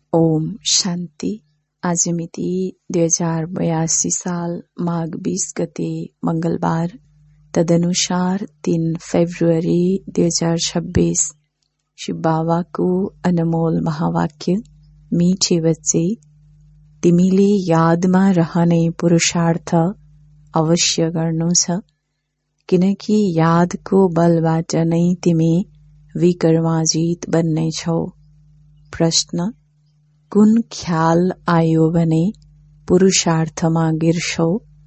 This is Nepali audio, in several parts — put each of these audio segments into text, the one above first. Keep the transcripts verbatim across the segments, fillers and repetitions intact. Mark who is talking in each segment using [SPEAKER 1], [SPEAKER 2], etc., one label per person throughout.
[SPEAKER 1] ओम शान्ति। आज मिति दुई हजार बयासी साल माघ बीस गते मंगलबार, तदनुसार तीन फेब्रुअरी दुई हजार छब्बीस। शिव बाबाको अनमोल महावाक्य, मीठे बच्चे, तिमीले यादमा रहने पुरुषार्थ अवश्य गर्नु छ, किनकि यादको बलबाट नै तिमी विकर्माजित बन्नेछौ। प्रश्न: कुन ख्याल आयो भने पुरुषार्थमा गिर्छौ?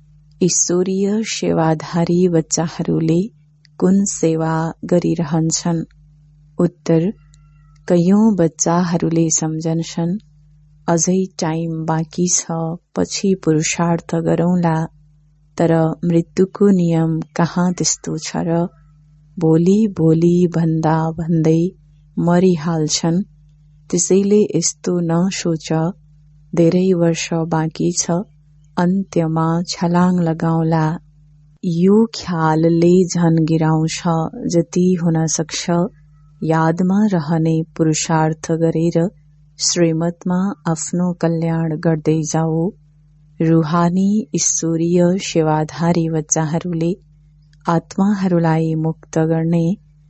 [SPEAKER 1] ईश्वरीय सेवाधारी बच्चाहरूले कुन सेवा गरिरहन्छन्? उत्तर: कयौं बच्चाहरूले सम्झन्छन् अझै टाइम बाँकी छ, पछि पुरुषार्थ गरौँला। तर मृत्युको नियम कहाँ त्यस्तो छ र? भोलि भोलि भन्दा भन्दै मरिहाल्छन्। त्यसैले यस्तो नसोच, धेरै वर्ष बाँकी छ, अन्त्यमा छलाङ लगाउला। यो ख्यालले झन गिराउँछ। जति हुन सक्छ यादमा रहने पुरुषार्थ गरेर श्रीमतमा आफ्नो कल्याण गर्दै जाऊ। रूहानी ईश्वरीय सेवाधारी बच्चाहरूले आत्माहरूलाई मुक्त गर्ने,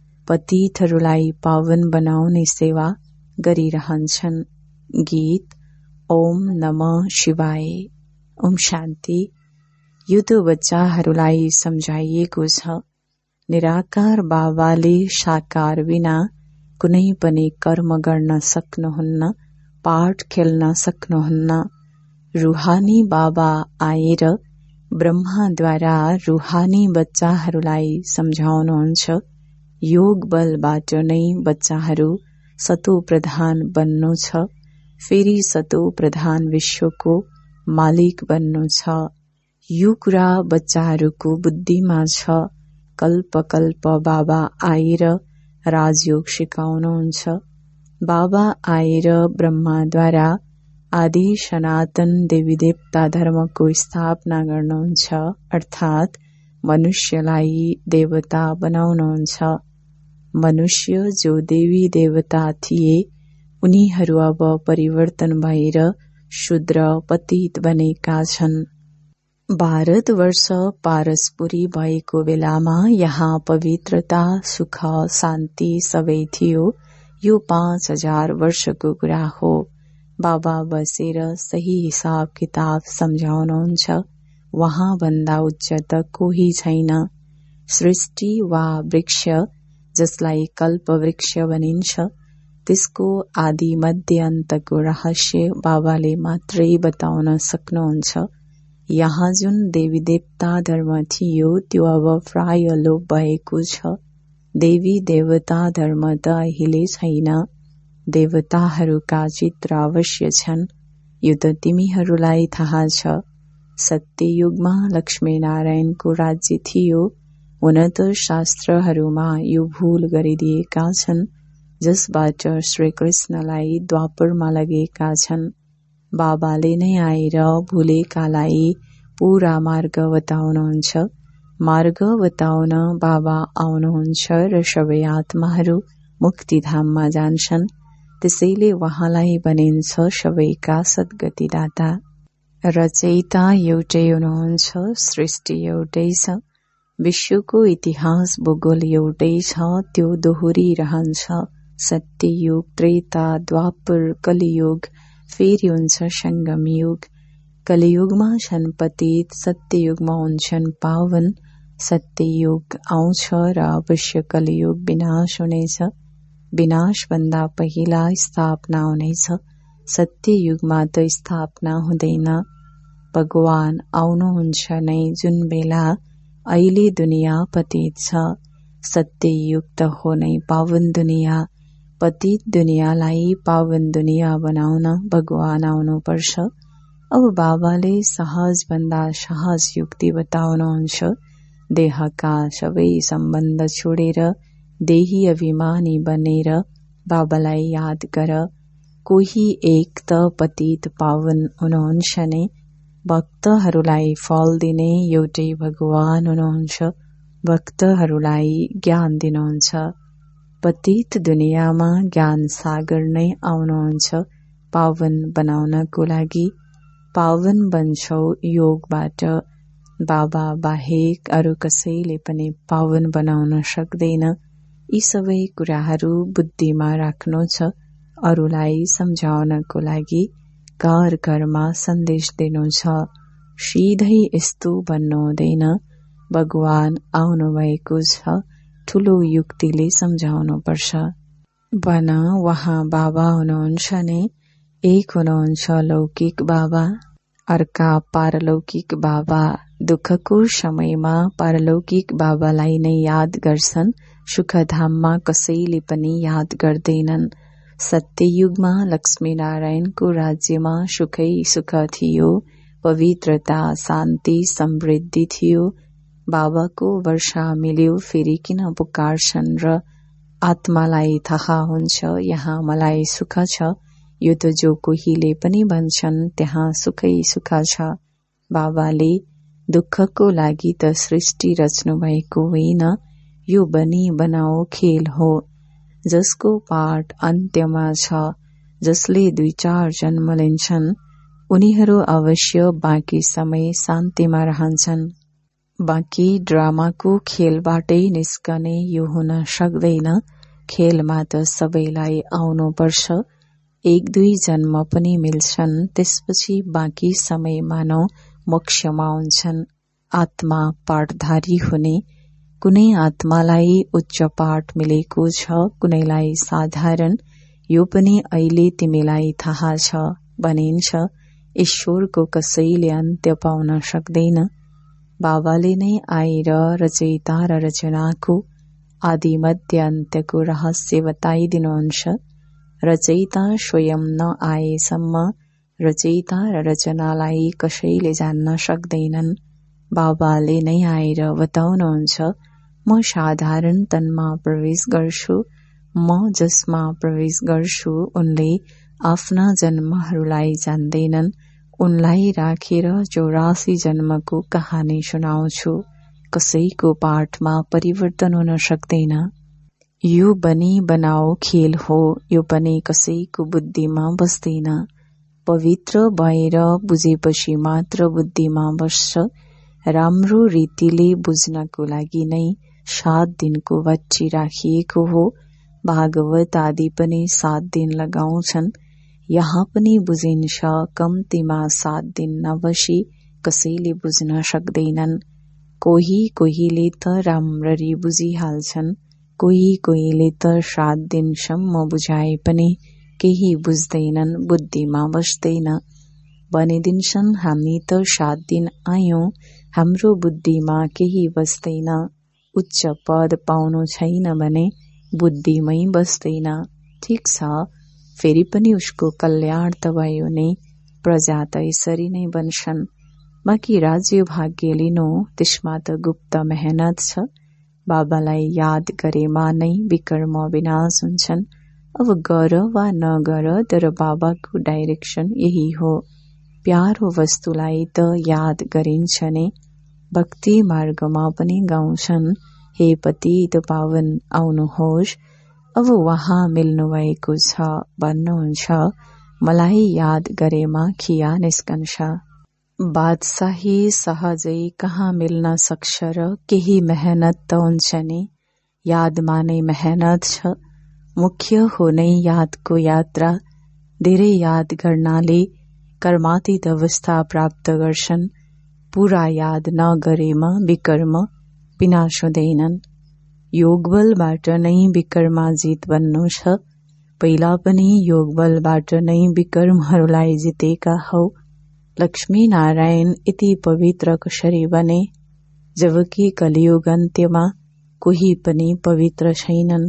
[SPEAKER 1] पतितहरूलाई पावन बनाउने सेवा गरिरहन्छन्। गीत ओम नमः शिवाय। ओम शान्ति। युद्ध बच्चाहरूलाई सम्झाइएको छ, निराकार बाबाले साकार बिना कुनै पनि कर्म गर्न सक्नुहुन्न, पाठ खेल्न सक्नुहुन्न। रूहानी बाबा आएर ब्रह्माद्वारा रूहानी बच्चाहरूलाई सम्झाउनुहुन्छ, योग बलबाट नै बच्चाहरू सतो प्रधान बन्नु छ, फेरि सतो प्रधान विश्वको मालिक बन्नु छ। यो कुरा बच्चाहरूको बुद्धिमा छ। कल्प कल्प बाबा आएर राजयोग सिकाउनुहुन्छ। बाबा आएर ब्रह्माद्वारा आदि सनातन देवी देवता धर्मको स्थापना गर्नुहुन्छ, अर्थात मनुष्यलाई देवता बनाउनुहुन्छ। मनुष्य जो देवी देवता थिए, उनीहरू अब परिवर्तन भएर शूद्र पतित बनेका छन्। भारतवर्ष पारसपुरी भएको बेलामा यहाँ पवित्रता, सुख, शान्ति सबै थियो। यो पाँच हजार वर्षको कुरा हो। बाबा बसेर सही हिसाब किताब सम्झाउनुहुन्छ। वहाँ भन्दा उच्च त कोही छैन। सृष्टि वा वृक्ष जसलाई कल्प वृक्ष भनिन्छ, त्यसको आदि मध्य अन्तको रहस्य बाबाले मात्रै बताउन सक्नुहुन्छ। यहाँ जुन देवी देवता धर्म थियो त्यो अब प्राय लोप भएको छ। देवी देवता धर्म त अहिले छैन। देवताहरूका चित्र अवश्य छन्। यो त तिमीहरूलाई थाहा छ। सत्ययुगमा लक्ष्मीनारायणको राज्य थियो। हुन त शास्त्रहरूमा यो भूल गरिदिएका छन्, जसबाट श्रीकृष्णलाई द्वापरमा लगेका छन्। बाबाले नै आएर भुलेकालाई पूरा मार्ग बताउनुहुन्छ। मार्ग बताउन बाबा आउनुहुन्छ र सबै आत्माहरू मुक्तिधाममा जान्छन्। त्यसैले वहाँलाई भनिन्छ सबैका सद्गतिदाता। रचयिता एउटै हुनुहुन्छ, सृष्टि एउटै छ, विश्वको इतिहास भूगोल एउटै छ, त्यो दोहोरिरहन्छ। सत्ययुग, त्रेता, द्वापर, कलियुग, फेरि हुन्छ संगम युग। कलियुगमा छन् पतित, सत्ययुगमा हुन्छन् पावन। सत्ययुग आउँछ र अवश्य कलियुग विनाश हुनेछ। विनाश भन्दा पहिला स्थापना हुनेछ। सत्ययुगमा त स्थापना हुँदैन। भगवान आउनुहुन्छ नै जुन बेला अहिले दुनिया पतित छ। सत्ययुग त हो नै पावन दुनिया। पतित दुनियालाई पावन दुनिया बनाउन भगवान आउनुपर्छ। अब बाबाले सहज भन्दा सहज युक्ति बताउनुहुन्छ। देहका सबै सम्बन्ध छोडेर देही अभिमानी बनेर बाबालाई याद गर। कोही एक त पतित पावन हुनुहुन्छ नै। भक्तहरूलाई फल दिने एउटै भगवान हुनुहुन्छ। भक्तहरूलाई ज्ञान दिनुहुन्छ। पतित दुनियाँमा ज्ञान सागर नै आउनुहुन्छ। पावन बनाउनको लागि पावन बन्छौ योगबाट। बाबा बाहेक अरू कसैले पनि पावन बनाउन सक्दैन। यी सबै कुराहरू बुद्धिमा राख्नु छ। अरूलाई सम्झाउनको लागि घर घरमा सन्देश दिनु छ। सिधै यस्तो भन्नु हुँदैन। भगवान आउनु भएको छ, ठूलो युक्तिले सम्झाउनु पर्छ। भन वहाँ बाबा हुनुहुन्छ नि, एक हुनुहुन्छ लौकिक बाबा, अर्का पारलौकिक बाबा। दुःखको समयमा पारलौकिक बाबालाई नै याद गर्छन्, सुखधाममा कसैले पनि याद गर्दैनन्। सत्ययुगमा लक्ष्मीनारायणको राज्यमा सुखै सुख थियो, पवित्रता, शान्ति, समृद्धि थियो। बाबाको वर्षा मिल्यो, फेरि किन पुकार्छन् र आत्मालाई थाहा हुन्छ यहाँ मलाई सुख छ। यो त जो कोहीले पनि भन्छन् त्यहाँ सुखै सुख छ। बाबाले दुःखको लागि त सृष्टि रच्नु भएको होइन, यो बनी बनाओ खेल हो, जसको पाठ अन्त्यमा छ। जसले दुई चार जन्म लिन्छन् उनीहरू अवश्य बाँकी समय शान्तिमा रहन्छन्। बाँकी ड्रामाको खेलबाटै निस्कने यो हुन सक्दैन। खेलमा त सबैलाई आउनुपर्छ। एक दुई जन्म पनि मिल्छन्, त्यसपछि बाँकी समय मानव मोक्षमा हुन्छन्। आत्मा पाठधारी हुने, कुनै आत्मालाई उच्च पाठ मिलेको छ, कुनैलाई साधारण। यो पनि अहिले तिमीलाई थाहा छ। भनिन्छ ईश्वरको कसैले अन्त्य पाउन सक्दैन। बाबाले नै आएर रचयिता र रचनाको आदि मध्य अन्त्यको रहस्य बताइदिनुहुन्छ। रचयिता स्वयं नआएसम्म रचयिता र रचनालाई कसैले जान्न सक्दैनन्। बाबाले नै आएर बताउनुहुन्छ, म साधारण तनमा प्रवेश गर्छु। म जसमा प्रवेश गर्छु उनले आफ्ना जन्महरूलाई जान्दैनन्। उनलाई राखेर चौरासी जन्मको कहानी सुनाउँछु। कसैको पाठमा परिवर्तन हुन सक्दैन। यो बनी बनाओ खेल हो, यो पनि कसैको बुद्धिमा बस्दैन। पवित्र भएर बुझेपछि मात्र बुद्धिमा बस्छ। राम्रो रीतिले बुझ्नको लागि नै सात दिनको बच्ची राखिएको हो। भागवत आदि पनि सात दिन लगाउँछन्। यहाँ पनि बुझिन्छ, कम्तीमा सात दिन नबसी कसैले बुझ्न सक्दैनन्। कोही कोहीले त राम्ररी बुझिहाल्छन्, कोही कोहीले त सात दिनसम्म बुझाए पनि केही बुझ्दैनन्, बुद्धिमा बस्दैन। भनिदिन्छन् हामी त सात दिन आयौं, हाम्रो बुद्धिमा केही बस्दैन। उच्च पद पाउनु छैन भने बुद्धिमै बस्दैन। ठिक छ, फेरि पनि उसको कल्याण त भयो नि। प्रजा त यसरी नै बन्छन्। बाँकी राज्य भाग्य लिनु, त्यसमा त गुप्त मेहनत छ। बाबालाई याद गरेमा नै विकर्म विनाश हुन्छन्। अब गर वा नगर, तर बाबाको डाइरेक्सन यही हो। प्यारो वस्तुलाई त याद गरिन्छ नै। भक्ति मार्गमा पनि गाउँछन्, हे पतित पावन आउनुहोस्। अब वहाँ मिल्नु भएको छ भन्नुहुन्छ, मलाई याद गरेमा खिया निस्कन्छ। बादशाही सहजै कहाँ मिल्न सक्छ र केही मेहनत त हुन्छ नि। यादमा नै मेहनत छ। मुख्य हो नै यादको यात्रा। धेरै याद गर्नाले कर्मातीत अवस्था प्राप्त गर्छन्। पूरा याद नगरेमा विकर्म विनाश हुँदैनन्। योगबलबाट नै विकर्माजित बन्नु छ। पहिला पनि योगबलबाट नै विकर्महरूलाई जितेका हौ। लक्ष्मी नारायण यति पवित्र कसरी बने, जबकि कलियुग अन्त्यमा कोही पनि पवित्र छैनन्।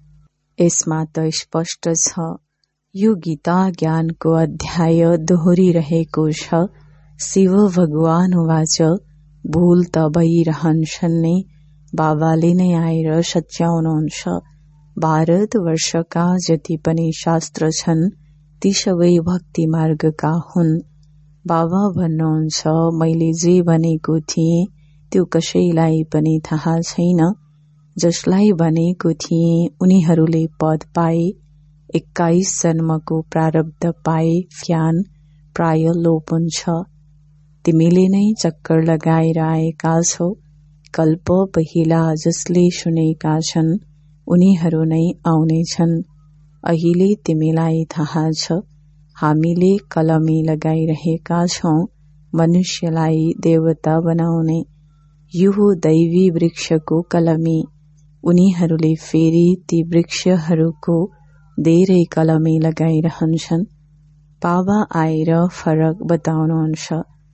[SPEAKER 1] यसमा त स्पष्ट छ। यो गीता ज्ञानको अध्याय दोहोरिरहेको छ। शिव भगवान वाच, भूल त भइरहन्छन् नि, बाबाले नै आएर सच्याउनुहुन्छ। भारत वर्षका जति पनि शास्त्र छन् ती सबै भक्ति मार्गका हुन्। बाबा भन्नुहुन्छ, मैले जे भनेको थिएँ त्यो कसैलाई पनि थाहा छैन। जसलाई भनेको थिएँ उनीहरूले पद पाए, एक्काइस जन्मको प्रारब्ध पाए फ्यान प्राय लोप हुन्छ। तिमीले नै चक्कर लगाएर आएका छौ। कल्प पहिला जसले सुनेका छन् उनीहरू नै आउनेछन्। अहिले तिमीलाई थाहा छ हामीले कलमी लगाइरहेका छौं मनुष्यलाई देवता बनाउने। यो दैवी वृक्षको कलमी। उनीहरूले फेरि ती वृक्षहरूको धेरै कलमी लगाइरहन्छन्। बाबा आएर फरक बताउनुहुन्छ।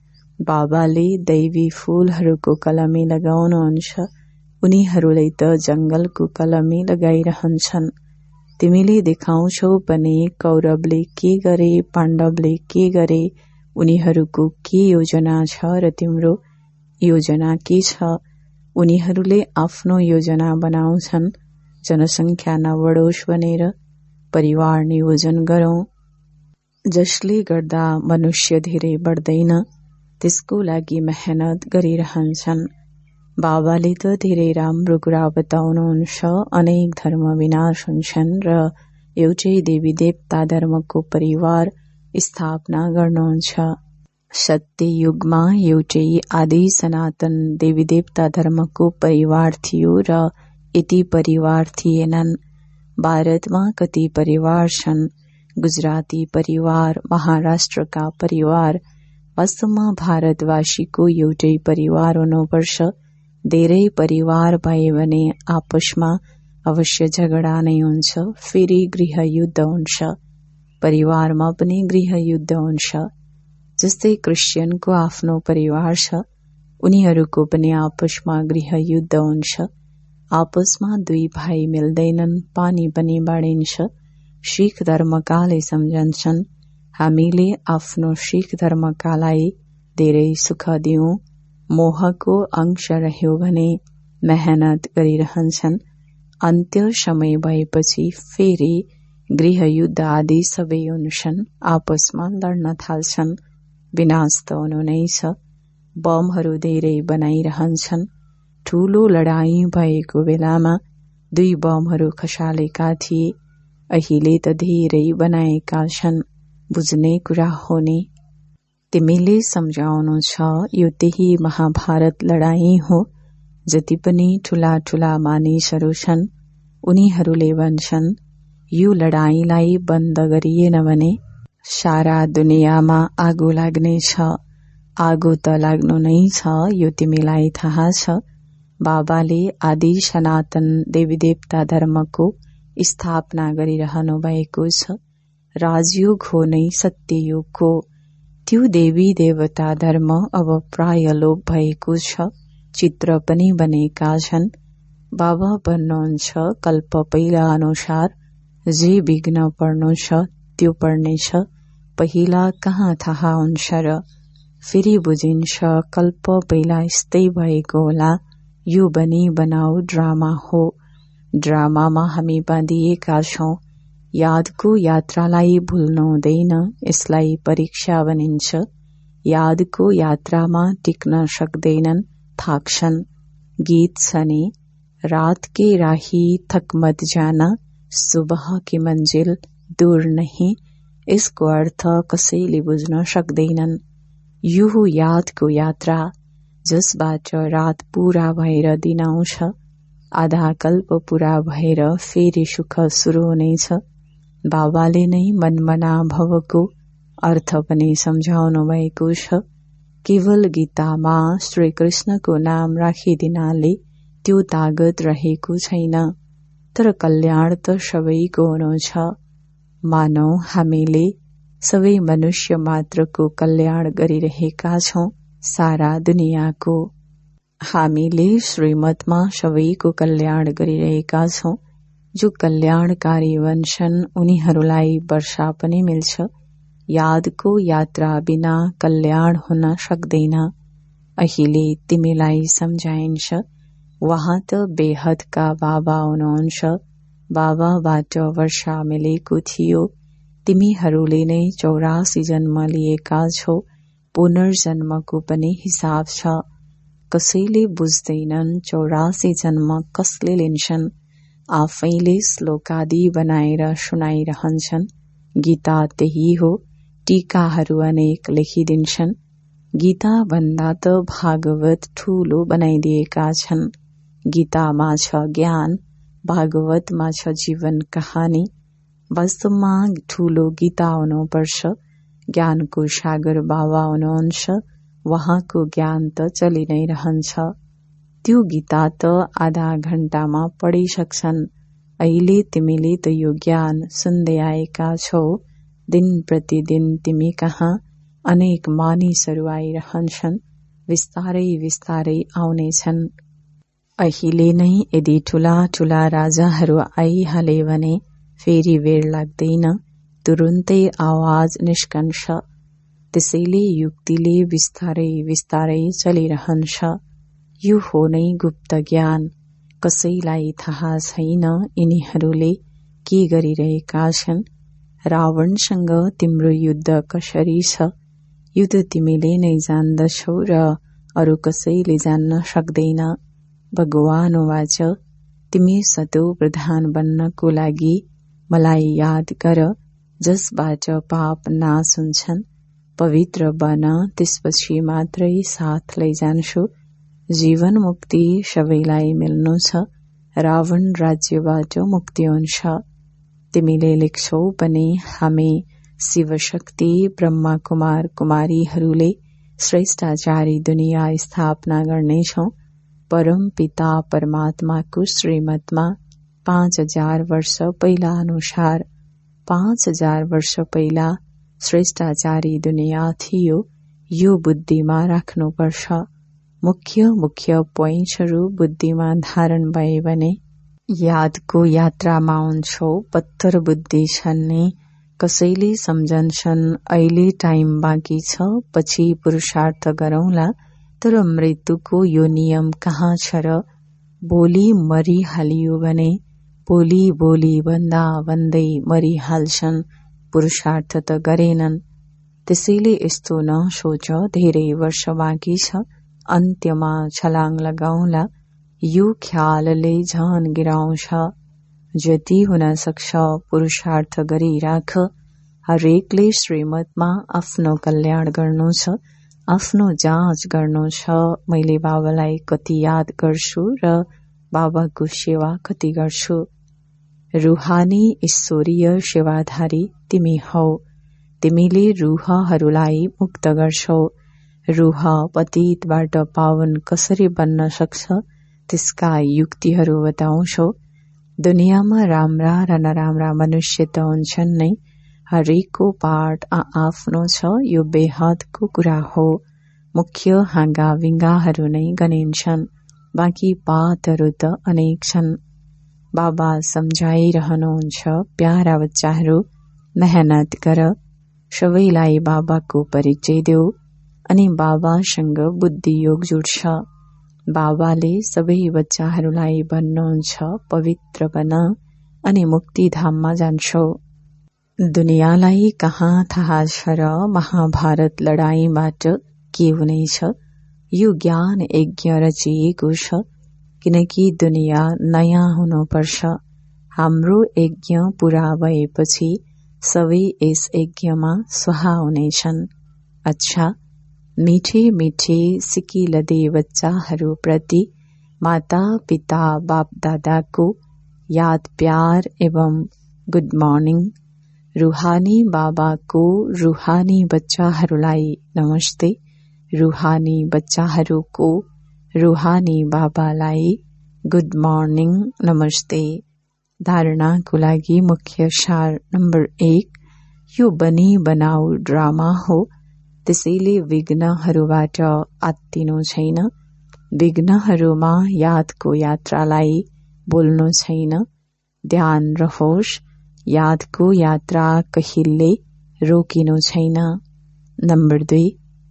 [SPEAKER 1] बाबाले दैवी फूलहरूको कलमी लगाउनुहुन्छ। उनीहरूले त जंगलको कलमी लगाइरहन्छन्। तिमीले देखाउँछौ पनि कौरवले के गरे, पाण्डवले के गरे, उनीहरूको के योजना छ र तिम्रो योजना के छ। उनीहरूले आफ्नो योजना बनाउँछन्। जनसंख्या नबढोस् भनेर परिवार नियोजन गरौं, जसले गर्दा मनुष्य धेरै बढ्दैन, त्यसको लागि मेहनत गरिरहन्छन्। बाबाले त धेरै राम्रो कुरा बताउनुहुन्छ। अनेक धर्म विनाश हुन्छन् र एउटै देवी देवता धर्मको परिवार स्थापना गर्नुहुन्छ। सत्य युगमा एउटै आदि सनातन देवी देवता धर्मको परिवार थियो र यति परिवार थिएनन्। भारतमा कति परिवार छन्? गुजराती परिवार, महाराष्ट्रका परिवार। वास्तवमा भारतवासीको एउटै परिवार हुनुपर्छ। धेरै परिवार भए भने आपसमा अवश्य झगडा नै हुन्छ, फेरि गृहयुद्ध हुन्छ। परिवारमा पनि गृहयुद्ध हुन्छ। जस्तै क्रिश्चियनको आफ्नो परिवार छ, उनीहरूको पनि आपसमा गृहयुद्ध हुन्छ। आपसमा दुई भाइ मिल्दैनन्, पानी पनि बाँडिन्छ। सिख धर्मकाले सम्झन्छन् हामीले आफ्नो सिख धर्मकालाई धेरै सुख दियौं। मोहको अंश रह्यो भने मेहनत गरिरहन्छन्। अन्त्य समय भएपछि फेरि गृहयुद्ध आदि सबै हुन्छन्, आपसमा लड्न थाल्छन्। विनाश त हुनु नै छ। बमहरू धेरै बनाइरहन्छन्। ठूलो लडाईं भएको बेलामा दुई बमहरू खसालेका थिए। अहिले त धेरै बनाएका छन्। बुझ्ने कुरा हो नि। तिमीले सम्झाउनु छ यो त्यही महाभारत लडाईं हो। जति पनि ठूला ठूला मानिसहरू छन् उनीहरूले भन्छन् यो लडाईंलाई बन्द गरिएन भने सारा दुनियाँमा आगो लाग्नेछ। आगो त लाग्नु नै छ, यो तिमीलाई थाहा छ। बाबाले आदि सनातन देवी देवता धर्मको स्थापना गरिरहनु भएको छ। राजयोग हो नै सत्ययुगको। त्यो देवी देवता धर्म अब प्राय लोप भएको छ। चित्र पनि बनेका छन्। बाबा भन्नुहुन्छ कल्प पहिला अनुसार जे विघ्न पर्नु छ त्यो पर्नेछ। पहिला कहाँ थाहा हुन्छ र फेरि बुझिन्छ कल्प पहिला यस्तै भएको होला। यो बनी बनाऊ ड्रामा हो। ड्रामामा हामी बाँधिएका छौं। यादको यात्रालाई भुल्नु हुँदैन। यसलाई परीक्षा भनिन्छ। यादको यात्रामा टिक्न सक्दैनन्, थाक्छन्। गीत छ नि, रात के राही थक मत जाना, सुबह की मंजिल दूर नहीं। यसको अर्थ कसैले बुझ्न सक्दैनन्। यो हो यादको यात्रा, जसबाट रात पूरा भएर दिन आउँछ। आधा कल्प पूरा भएर फेरि सुख सुरु हुनेछ। बाबाले नै मनमना भवको अर्थ पनि सम्झाउनु भएको छ। केवल गीतामा श्री कृष्णको नाम राखिदिनाले त्यो तागत रहेको छैन। तर कल्याण त सबैको हुनु छ। मानौ हामीले सबै मनुष्य मात्रको कल्याण गरिरहेका छौं, सारा दुनियाँको। हामीले श्रीमतमा सबैको कल्याण गरिरहेका छौं। जो कल्याणकारी बन्छन् उनीहरूलाई वर्षा पनि मिल्छ। यादको यात्रा बिना कल्याण हुन सक्दैन। अहिले तिमीलाई सम्झाइन्छ। वहाँ त बेहदका बाबा हुनुहुन्छ। बाबाबाट वर्षा मिलेको थियो। तिमीहरूले नै चौरासी जन्म लिएका छौ। पुनर्जन्मको पनि हिसाब छ। कसैले बुझ्दैनन् चौरासी जन्म कसले लिन्छन्। आफैले श्लोकादि बनाएर सुनाइरहन्छन्। गीता त्यही हो, टीकाहरू अनेक लेखिदिन्छन्। गीता भन्दा त भागवत ठूलो बनाइदिएका छन्। गीतामा छ ज्ञान, भागवतमा छ जीवन कहानी। वास्तवमा ठूलो गीता हुनुपर्छ। ज्ञानको सागर बाबा हुनुहुन्छ, वहाँको ज्ञान त चलि नै रहन्छ। त्यो गीता त आधा घण्टामा पढिसक्छन्। अहिले तिमीले त यो ज्ञान सुन्दै आएका छौ। दिन प्रतिदिन तिमी कहाँ अनेक मानिसहरू आइरहन्छन्, विस्तारै विस्तारै आउनेछन्। अहिले नै यदि ठूला ठूला राजाहरू आइहाले भने फेरि बेर लाग्दैन, तुरुन्तै आवाज निस्कन्छ। त्यसैले युक्तिले विस्तारै विस्तारै चलिरहन्छ। यो हो नै गुप्त ज्ञान। कसैलाई थाहा छैन यिनीहरूले के गरिरहेका छन्। रावणसँग तिम्रो युद्ध कसरी छ, युद्ध तिमीले नै जान्दछौ र अरू कसैले जान्न सक्दैन। भगवान वाच, तिमी सतो प्रधान बन्नको लागि मलाई याद गर, जसबाट पाप नाश हुन्छन्। पवित्र बन, त्यसपछि मात्रै साथ लैजान्छु। जीवन मुक्ति सबैलाई मिल्नु छ, रावण राज्यबाट मुक्ति हुन्छ। तिमीले लेख्छौ पनि हामी शिवशक्ति ब्रह्मा कुमार कुमारीहरूले श्रेष्ठाचारी दुनिया स्थापना गर्नेछौं। परम पिता परमात्माको श्रीमतमा पाँच हजार वर्ष पहिला अनुसार पाँच हजार वर्ष पहिला श्रेष्ठाचारी दुनिया थियो। यो बुद्धिमा राख्नुपर्छ। मुख्य मुख्य पोइन्ट्सहरू बुद्धिमा धारण भए भने यादको यात्रामा हुन्छौ। पत्थर बुद्धि छन् नि, कसैले सम्झन्छन् अहिले टाइम बाँकी छ, पछि पुरुषार्थ गरौंला, तर मृत्युको यो नियम कहाँ छ र? भोलि मरिहालियो भने भोलि भोलि भन्दा भन्दै मरिहाल्छन्, पुरुषार्थ त गरेनन्। त्यसैले यस्तो नसोच धेरै वर्ष बाँकी छ, अन्त्यमा छलाङ लगाउला, यो ख्यालले झन गिराउँछ। जति हुन सक्छ पुरुषार्थ गरिराख। हरेकले श्रीमतमा आफ्नो कल्याण गर्नु छ, आफ्नो जाँच गर्नु छ। मैले बाबालाई कति याद गर्छु र बाबाको सेवा कति गर्छु। रूहानी ईश्वरीय सेवाधारी तिमी हौ। तिमीले रूहहरूलाई मुक्त गर्छौ। रूह पतितबाट पावन कसरी बन्न सक्छ, त्यसका युक्तिहरू बताउँछौ। दुनियाँमा राम्रा र नराम्रा मनुष्य त हुन्छन् नै, हरेकको पाठ आआफ्नो छ। यो बेहदको कुरा हो। मुख्य हाँगा विङ्गाहरू नै गनिन्छन्, बाँकी पातहरू त अनेक छन्। बाबा सम्झाइरहनुहुन्छ, प्यारा बच्चाहरू मेहनत गर, सबैलाई बाबाको परिचय देऊ, अनि बाबासँग बुद्धि योग जुड्छ। बाबाले सबै बच्चाहरूलाई भन्नुहुन्छ, पवित्र बन अनि मुक्तिधाममा जान्छौ। दुनियाँलाई कहाँ थाहा छ र महाभारत लडाईँबाट के हुनेछ। यो ज्ञान यज्ञ रचिएको छ, किनकि दुनियाँ नयाँ हुनुपर्छ। हाम्रो यज्ञ पूरा भएपछि सबै यस यज्ञमा स्वाहा हुनेछन्। अच्छा, मिठे मिठे सिकिलदे बच्चाहरू प्रति माता पिता बाप दादाको याद प्यार एवं गुड मर्निङ। रूहानी बाबाको रूहानी बच्चाहरूलाई नमस्ते। रूहानी बच्चाहरूको रूहानी बाबालाई गुड मर्निङ नमस्ते। धारणाको लागि मुख्य सार नम्बर एक, यो बनी बनाऊ ड्रामा हो, त्यसैले विघ्नहरूबाट आत्तिनु छैन। विघ्नहरूमा यादको यात्रालाई बोल्नु छैन। ध्यान रहोस्, यादको यात्रा कहिले रोकिनु छैन। नम्बर दुई,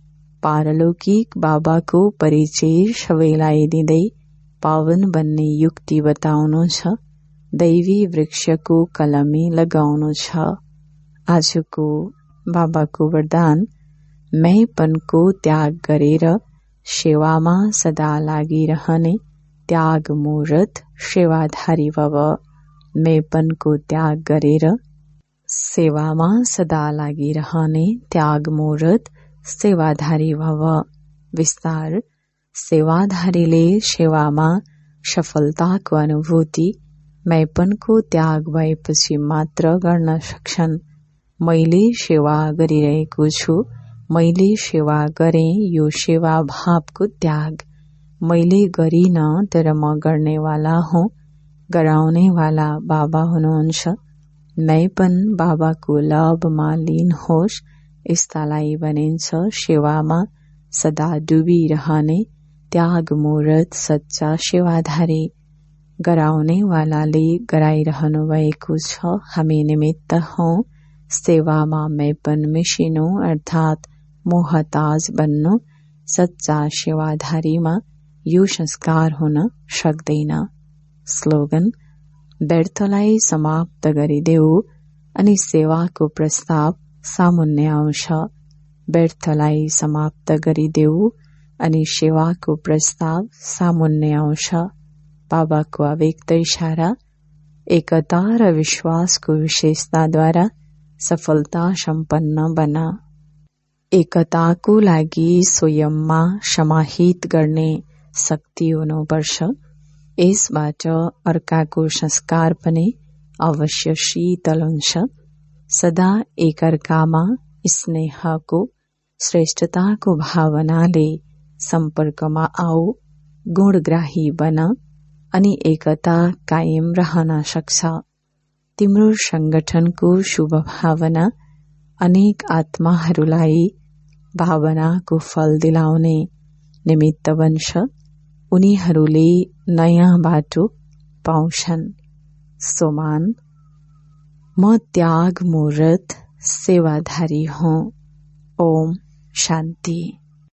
[SPEAKER 1] पारलौकिक बाबाको परिचय सबैलाई दिँदै पावन बन्ने युक्ति बताउनु छ। दैवी वृक्षको कलमी लगाउनु छ। आजको बाबाको वरदान, मैपनको त्याग गरेर सेवामा सदा लागिरहने त्याग मुरत सेवाधारी भव। मैपनको त्याग गरेर सेवामा सदा लागिरहने त्याग मुरत सेवाधारी भव। विस्तार सेवाधारीले सेवामा सफलताको अनुभूति मैपनको त्याग भएपछि मात्र गर्न सक्छन्। मैले सेवा गरिरहेको छु, मैले सेवा गरेँ, यो सेवा भावको त्याग। मैले गरिन तर म गर्नेवाला हुँ, गराउनेवाला बाबा हुनुहुन्छ। मैपन बाबाको लभमा लीन होस्, यस्तालाई भनिन्छ सेवामा सदा डुबिरहने त्याग मुरत सच्चा सेवाधारी। गराउनेवालाले गराइरहनु भएको छ, हामी निमित्त हौं। सेवामा मैपन मिसिनु अर्थात मोहताज बन्नु। सच्चा सेवाधारीमा यो संस्कार हुन सक्दैन। स्लोगन व्यर्थलाई समाप्त गरिदेऊ अनि सेवाको प्रस्ताव सामुन्ने आउँछ। व्यर्थलाई समाप्त गरिदेऊ अनि सेवाको प्रस्ताव सामुन्ने आउँछ। बाबाको अव्यक्त इशारा एकता र विश्वासको विशेषताद्वारा सफलता सम्पन्न बना। एकताको लागि स्वयंमा समाहित गर्ने शक्ति हुनुपर्छ। यसबाट अर्काको संस्कार पनि अवश्य शीतल हुन्छ। सदा एकअर्कामा स्नेहको श्रेष्ठताको भावनाले सम्पर्कमा आऊ, गुणग्राही बन अनि एकता कायम रहन सक्छ। तिम्रो संगठनको शुभ भावना अनेक आत्माहरूलाई भावनाको फल दिलाउने निमित्त बन्छ। उनीहरूले नयाँ बाटो पाउँछन्। सोमान म त्याग मुरत सेवाधारी हूँ। ओम शान्ति।